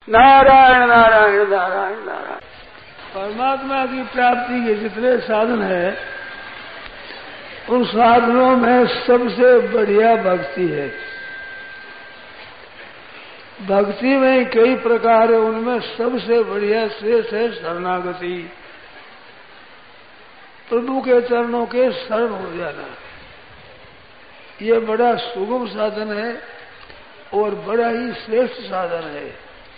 नारायण नारायण नारायण नारायण। परमात्मा की प्राप्ति के जितने साधन है उन साधनों में सबसे बढ़िया भक्ति है। भक्ति में कई प्रकार है, उनमें सबसे बढ़िया श्रेष्ठ है शरणागति। प्रभु के चरणों के शरण हो जाना, ये बड़ा सुगम साधन है और बड़ा ही श्रेष्ठ साधन है।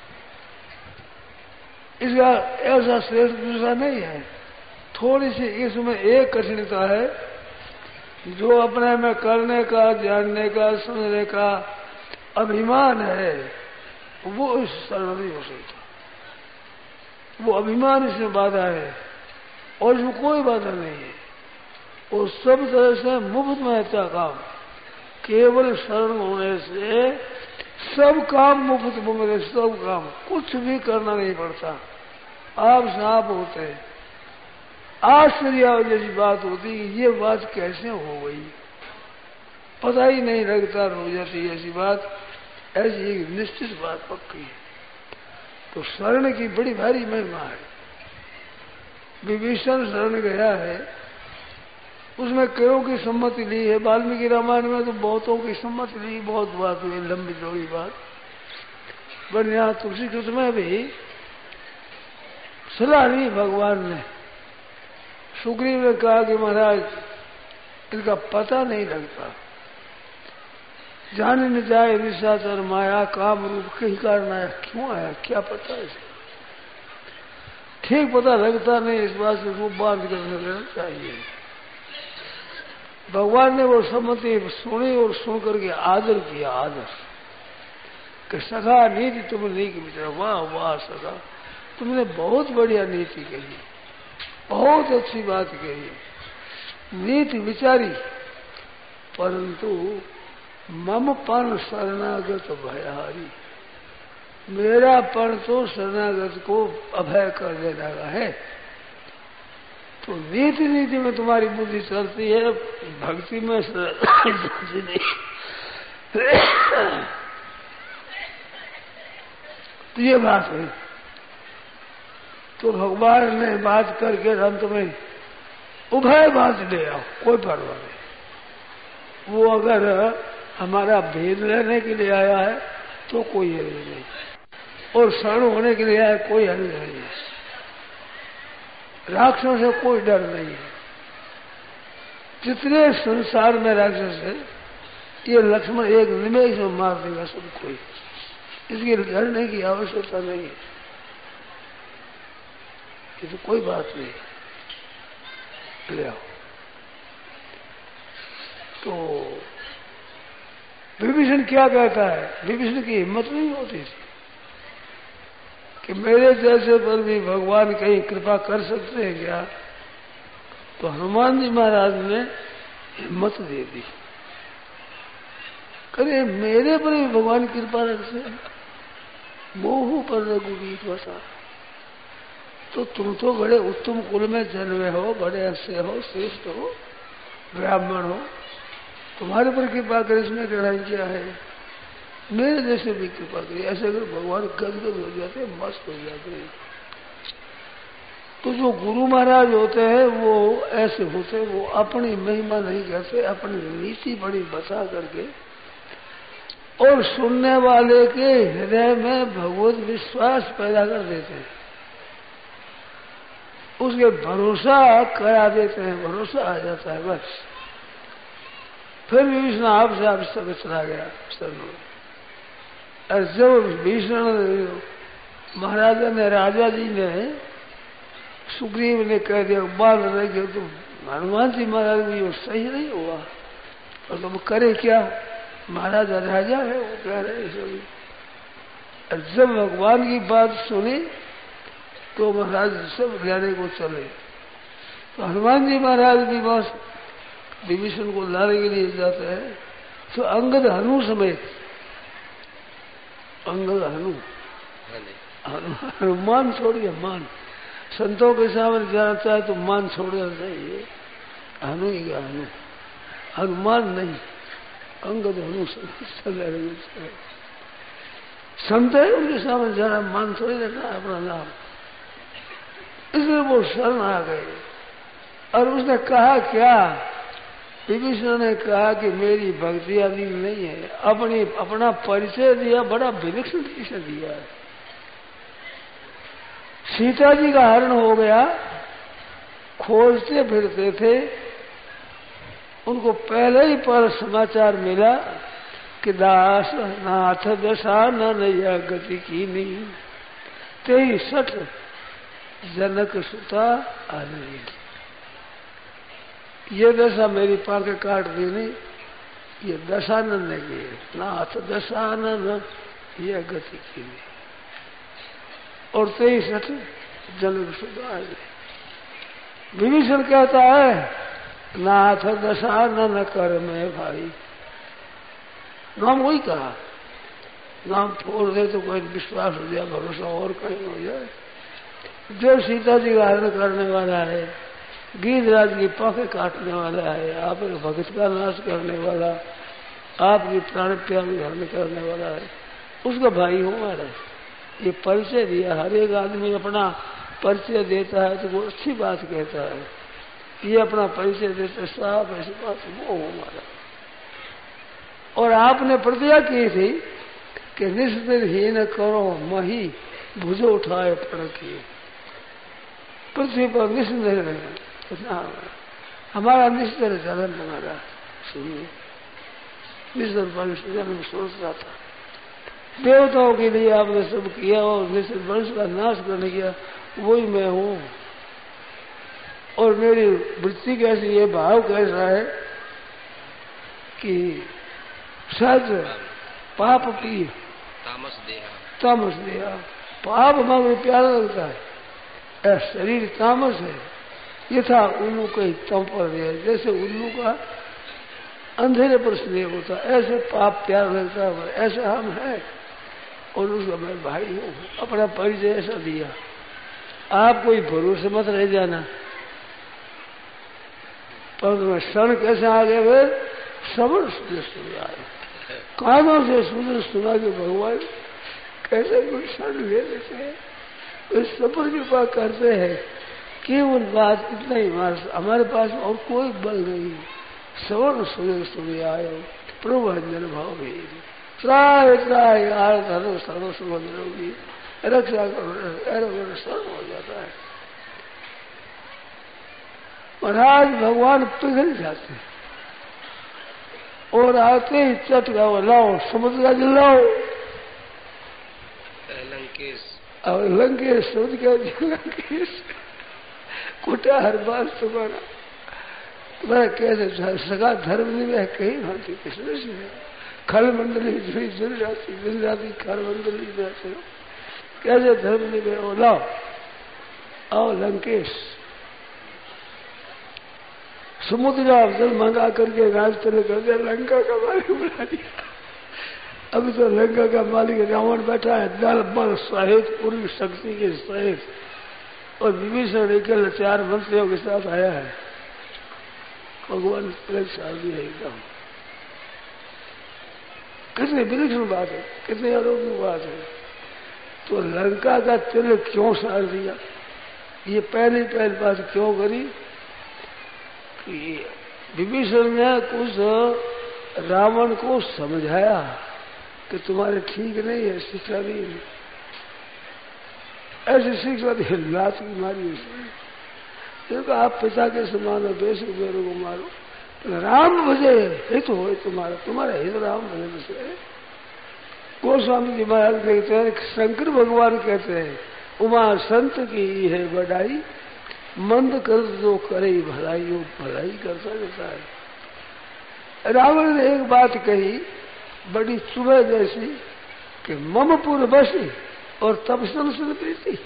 इसका ऐसा श्रेष्ठ दूसरा नहीं है। थोड़ी सी इसमें एक कठिनता है, जो अपने में करने का, जानने का, समझने का अभिमान है वो इस शरण नहीं हो सकता। वो अभिमान इसमें बाधा है और इसमें कोई बाधा नहीं है। वो सब तरह से मुफ्त में अच्छा काम, केवल शरण होने से सब काम मुफ्त में, सब काम, कुछ भी करना नहीं पड़ता। आप साफ होते हैं। आश्चर्य जैसी बात होती है, ये बात कैसे हो गई, पता ही नहीं लगता, हो जाती ऐसी बात। ऐसी एक निश्चित बात पक्की है। तो शरण की बड़ी भारी महिमा है। विभीषण शरण गया है, उसमें कईयों की सम्मति ली है। वाल्मीकि रामायण में तो बहुतों की सम्मति ली, बहुत बात हुई, लंबी चौड़ी बात। पर यहाँ तुलसी कृत में भी सलाह दी भगवान ने। सुग्रीव ने कहा कि महाराज इनका पता नहीं लगता, जाने न जाए निशाचर माया, काम रूप कहीं कारण आया, क्यों आया, क्या पता है, ठीक पता लगता नहीं। इस बात से रूप बांध कर लेना चाहिए। भगवान ने वो सम्मति सुनी और सुन करके आदर किया, आदर कि सखा नीति तुमने नहीं की मित्र, वाह वाह सखा, तुमने बहुत बढ़िया नीति कही, बहुत अच्छी बात कही, नीति विचारी, परंतु मम पण शरणागत भयहारी, मेरा पण तो शरणागत को अभय कर देने का है। तो नीति नीति में तुम्हारी बुद्धि चलती है, भक्ति में चलती नहीं। तो ये बात है। तो भगवान ने बात करके अंत में उभय बात ले आओ, कोई परवाह नहीं। वो अगर हमारा भेद लेने के लिए आया है तो कोई हर्ज नहीं, और शरण होने के लिए आया कोई हर्ज नहीं है। राक्षसों से कोई डर नहीं है। जितने संसार में राक्षस है, ये लक्ष्मण एक निमेष में मार देगा सबको, इसके डरने की आवश्यकता नहीं है। ये तो कोई बात नहीं, ले आओ। तो विभीषण क्या कहता है, विभीषण की हिम्मत नहीं होती थी कि मेरे जैसे पर भी भगवान कहीं कृपा कर सकते हैं क्या। तो हनुमान जी महाराज ने हिम्मत दे दी, करे मेरे पर भी भगवान कृपा रखते हैं, मोह पर रघुवीर वसा। तो तुम तो बड़े उत्तम कुल में जन्मे हो, बड़े अच्छे हो, श्रेष्ठ हो, ब्राह्मण हो, तुम्हारे पर कृपा करे, इसमें लड़ाई क्या है, मेरे जैसे भी कृपा करिए। ऐसे अगर भगवान गदगद हो जाते, मस्त हो जाते हैं। तो जो गुरु महाराज होते हैं वो ऐसे होते, वो अपनी महिमा नहीं कहते, अपनी नीति बड़ी बता करके और सुनने वाले के हृदय में भगवत विश्वास पैदा कर देते हैं, उसके भरोसा करा देते हैं, भरोसा आ जाता है बस। फिर विभीषण आपसे आप सब चला गया शरण। और जब भीषण महाराजा ने, राजा जी ने, सुग्रीव ने कह दिया बाल रह गए, तो हनुमान जी महाराज भी वो सही नहीं हुआ, और तुम करे क्या, महाराजा राजा है, वो कह रहे सभी। और जब भगवान की बात सुनी तो महाराज सब लेने को चले। तो हनुमान जी महाराज भी बस विभीषण को लाने के लिए जाते हैं। तो अंगद हनु समेत, अंगद हनुमान छोड़िए, मान संतों के सामने जाना चाहे तो मान छोड़ना चाहिए। हनु ही हनु, हनुमान नहीं, अंगद हनु संत है, उनके सामने जाना मान थोड़ी रखना है अपना नाम। इसलिए वो शरण आ गए। और उसने कहा क्या? विभीषण ने कहा कि मेरी भक्ति आदि नहीं है, अपना परिचय दिया, बड़ा विलक्षण परिचय दिया। सीता जी का हरण हो गया, खोजते फिरते थे, उनको पहले ही पर समाचार मिला कि दास नाथ दशा न नया गति की नहीं, तेई सठ जनक सुता आ रही। ये दशा मेरी पाके काट दी नहीं, ये दशानंद ने की, नाथ दशानंद यह गति की नहीं। और 23 जनक सुता आ गई। विभीषण कहता है नाथ दशानन कर में भाई, नाम वही कहा, नाम छोड़ दे तो कोई विश्वास हो जाए, भरोसा और कहीं हो जाए। जो सीता जी का हरण करने वाला है, गीधराज की पाखे काटने वाला है, आपके भगत का नाश करने वाला, आपकी प्राण प्यारी हरण करने वाला है, उसका भाई हूं मैं। ये परिचय दिया। हर एक आदमी अपना परिचय देता है तो वो अच्छी बात कहता है। ये अपना परिचय देते साहब ऐसी बात वो हमारा। और आपने प्रतिज्ञा की थी कि निस्तर ही न करो मही भुजो उठाए पड़की, पृथ्वी पर निस्तर हमारा निस्तर चलन हमारा। सुनिए, निस्तर पर जन्म सोच रहा था, देवताओं के लिए आपने सब किया और निश्चित वंश का नाश करने किया, वही मैं हूं। और मेरी वृत्ति कैसी है, भाव कैसा है कि सज पाप की तामस दिया, पाप हमारे प्यारा लगता है। शरीर तामस है, ये था उल्लू कहीं तम पर दिया, जैसे उल्लू का अंधेरे पर स्नेह होता, ऐसे पाप प्यार लगता है, ऐसा हम है। और उसका मैं भाई हूं, अपना परिचय ऐसा दिया। आप कोई भरोसे मत रह जाना। पर मैं क्षण कैसे आ गए वे, श्रवण सुना आए, कानों से सुना के भगवान कैसे कोई क्षण ले लेते हैं, सबर कृपा करते हैं। केवल बात इतना ही, हमारे पास और कोई बल नहीं। श्रवण सुन आयो प्रभु अंजन भाव भेद, त्राय त्राय धर्म सर्व सुबंधि रक्षा करो, सर्व हो जाता है। महाराज भगवान पिघल जाते हैं और आते ही चट गाओ लाओ, समुद्र का जल लाओ, और लंकेश समुद्र का लंकेश कुटा हर बार तुम्हारा कैसे सगा धर्म नहीं है, कहीं भांति किसने से खल मंडली जुड़ी जुड़ जाती, मिल जाती खल मंडली जाते, कैसे धर्म नहीं है। लाओ आओ लंकेश, समुद्र का जल मंगा करके राज तले कर दिया, लंका का मालिक बना दिया। अभी तो लंका का मालिक रावण बैठा है, दल बल सहित पूरी शक्ति के सहित, और विभीषण निकल 4 मंत्रियों के साथ आया है। भगवान परीक्षा दी है एकदम। कितनी विलक्षण बात है, कितनी आरोग्य बात है। तो लंका का तिलक क्यों सार दिया, ये पहली बात क्यों करी कि विभीषण ने कुछ रावण को समझाया कि तुम्हारे ठीक नहीं है, शिक्षा नहीं है, ऐसी शिक्षा दी, लात की मारी उसने। देखो आप पिता के समान हो, बेशक मेरे को मारो, राम भजे हित हो तुम्हारा, तुम्हारा हित राम भजे से। गोस्वामी जी महाराज कहते हैं, शंकर भगवान कहते हैं, उमा संत की है बड़ाई, मंद कर जो करे भलाई, वो भलाई करता रहता है। रावण ने एक बात कही बड़ी सुबह जैसी कि ममपुर बसी और तपसल सुन प्रीति,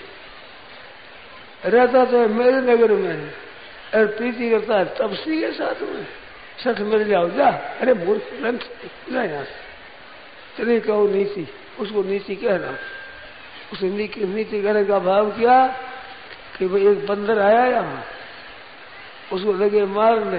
रहता तो मेरे नगर में और प्रीति करता है तपसी के साथ में, सठ मिल जाओ जा। अरे मूर्ख ग्रंथ इतना यहाँ से चलिए कहो नीति, उसको नीति कहना। उसे नीति कहने का भाव क्या कि भाई एक बंदर आया यहाँ, उसको लगे मारने,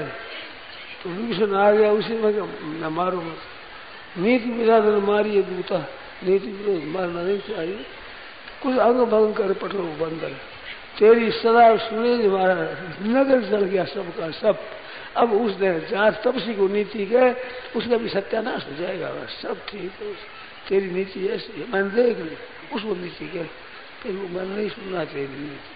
तो विभीषण आ गया उसी में न मारो मत, नीति मिला दल मारिए दूता, नीति विरोध मारना नहीं चाहिए। कुछ अंग भंग कर पठो बंदर, तेरी सदा सुने महाराज नगर चल गया सबका सब। अब उसने जहाँ तपसी को नीति गए उसका भी सत्यानाश हो जाएगा, बस सब ठीक है। तेरी नीति ऐसी है, मैंने देख ली उसको नीति गए, फिर वो मैंने नहीं सुनना तेरी नीति।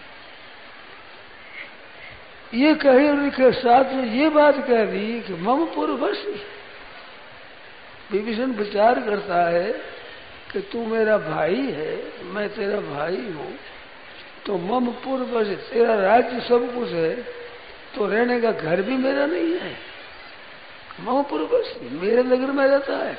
ये कहे और लिखे साथ में ये बात कह दी कि मम पूर्वशी। विभीषण विचार करता है कि तू मेरा भाई है, मैं तेरा भाई हूं, तो मम पूर्वशी तेरा राज्य सब कुछ है, तो रहने का घर भी मेरा नहीं है। मम पूर्वशी मेरे नगर में रहता है।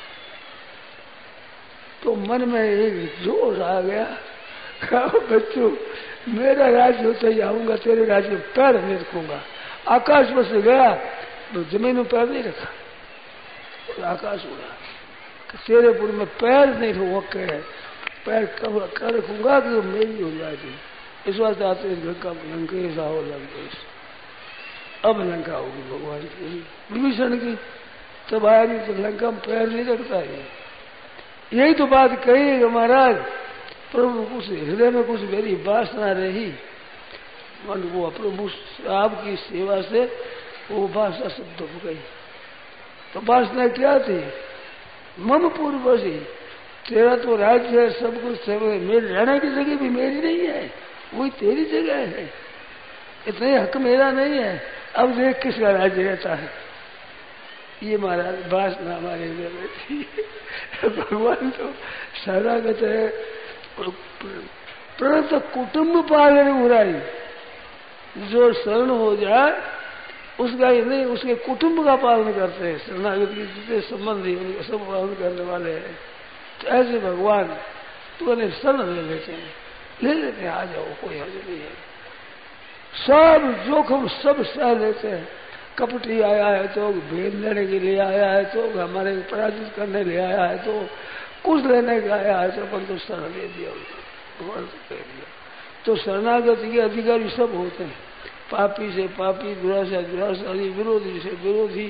तो मन में एक जोश आ गया, बच्चों मेरा राज्य होता ही आऊंगा, तेरे राज्य में पैर नहीं रखूंगा। आकाश में से गया तो जमीन में पैर नहीं रखा, तो आकाश उड़ा। तेरे पुर में पैर नहीं रोक है, पैर कब कर रखूंगा कि वो मेरी हो जाएगी। इस वास्ते आते लंकेश आओ लंकेश। अब लंका होगी भगवान की, विभीषण की। तब आया नहीं तो लंका में पैर नहीं रखता है। यही तो बात कही है महाराज, प्रभु कुछ हृदय में कुछ मेरी वासना रही, मन वो प्रभु आपकी सेवा से वो वासना शब्द हो गई। तो वासना क्या थी? मम पूर्वशी, तेरा तो राज्य है, सब कुछ मेरे रहने की जगह भी मेरी नहीं है, वही तेरी जगह है, इतने हक मेरा नहीं है। अब देख किसका राज्य रहता है। ये महाराज वासना हमारे हृदय में थी। भगवान तो शरणागत है, प्रणत कुटुंब पालन बुराई, जो शरण हो जाए उसका ही नहीं उसके कुटुंब का पालन करते हैं। शरणागत के जितने संबंधी उनका सब पालन करने वाले हैं। तो ऐसे भगवान तो उन्हें शरण ले लेते हैं, आ जाओ, कोई हर्ज नहीं है। सब जोखिम सब सह लेते हैं। कपटी आया है तो भेद लेने के लिए आया है, तो हमारे पराजित करने ले आया है, तो कुछ लेने का आया है, तो अपन तो शरण दे दिया उनको। तो शरणागत के अधिकारी सब होते हैं, पापी से पापी, दुरासा दुराशाली, विरोधी से विरोधी,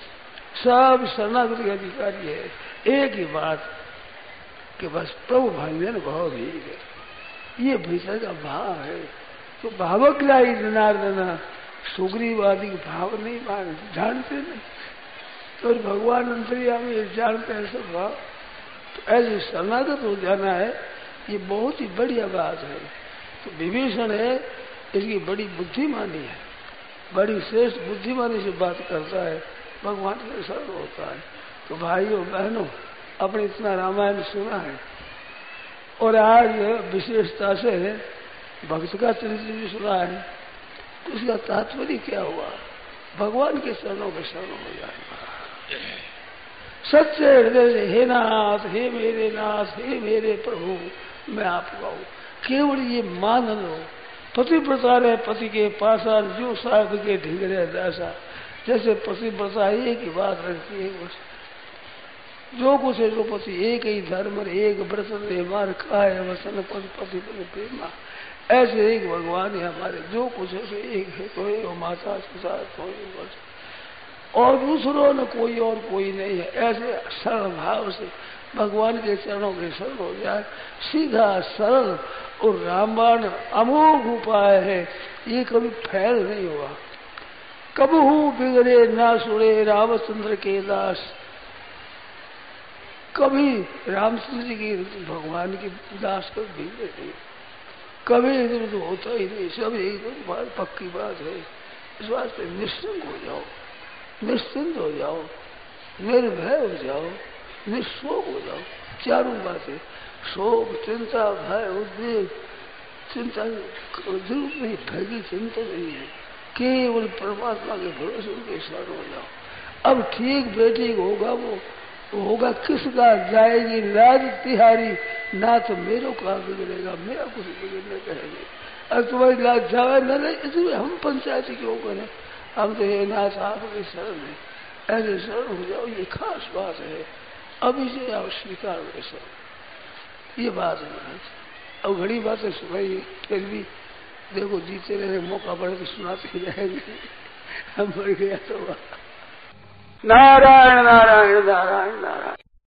सब शरणागत के अधिकारी है। एक ही बात कि बस प्रभु भांजन भाव भी है, ये भीतर का भाव है। तो भावक लाई जनार्दना, सुग्रीव आदि भाव नहीं जानते नहीं, तो भगवान अंतर्यामी जानते हैं सब भाव। तो ऐसे शरणागत हो जाना है, ये बहुत ही बढ़िया बात है। तो विभीषण है, इसकी बड़ी बुद्धिमानी है, बड़ी श्रेष्ठ बुद्धिमानी से बात करता है, भगवान के शरण होता है। तो भाइयों बहनों, अपने इतना रामायण सुना है और आज विशेषता से भक्त का चरित्र भी सुना है, तो उसका तात्पर्य क्या हुआ? भगवान के चरणों में शरण हो जाएगा सच्चे हृदय से। हे नाथ, हे मेरे नाथ, हे मेरे प्रभु, मैं आपका हूँ। केवल ये मान लो, पतिव्रता रहे पति के पासा, जो साध के ढींगरे दासा। जैसे पतिव्रता एक ही बात रखती है, बस जो कुछ है जो पति एक ही धर्म, एक व्रत मार खाए वसन पति प्रेमा। ऐसे एक भगवान है हमारे, जो कुछ है तो एक है, कोई वो माता पिता कोई बस, और दूसरों में कोई और कोई नहीं है। ऐसे सरल भाव से भगवान के चरणों के शरण हो जाए, सीधा सरल। और रामबाण अमोघ उपाय है, ये कभी फैल नहीं हुआ। कबहू बिगड़े ना सुने रामचंद्र के दास, कभी रामचंद्र जी की भगवान के दास को बिगड़े नहीं, कभी इधर तो होता ही नहीं, सब एकदम बात पक्की बात है। इस वास्ते निश्चिंत हो जाओ, निश्चिंत हो जाओ, निर्भय हो जाओ, निःशोक हो जाओ। चारों बातें, शोक, चिंता, भय, उद्वेग, चिंता जरूर नहीं, भय की चिंता नहीं है, केवल परमात्मा के भरोसे उनके शरण हो जाओ। अब ठीक बेटी होगा, वो होगा किसका? जाएगी लाज तिहारी, ना तो मेरे का बिगड़ेगा, मेरा कुछ बिगड़ने कहेंगे। अब तुम्हारी लाज जावे न रहे, इसलिए हम पंचायती क्यों करें? हम तो ये नाथ आपके शरण है, ऐसे शरण हो जाओ, ये खास बात है। अभी से आप स्वीकार हो शरण, ये बात है महाराज। अब घड़ी बातें सुनाइए, फिर भी देखो जीते रहे, मौका पड़े तो सुनाते ही रहेंगे। हम बढ़ गया तो नारायण नारायण नारायण नारायण।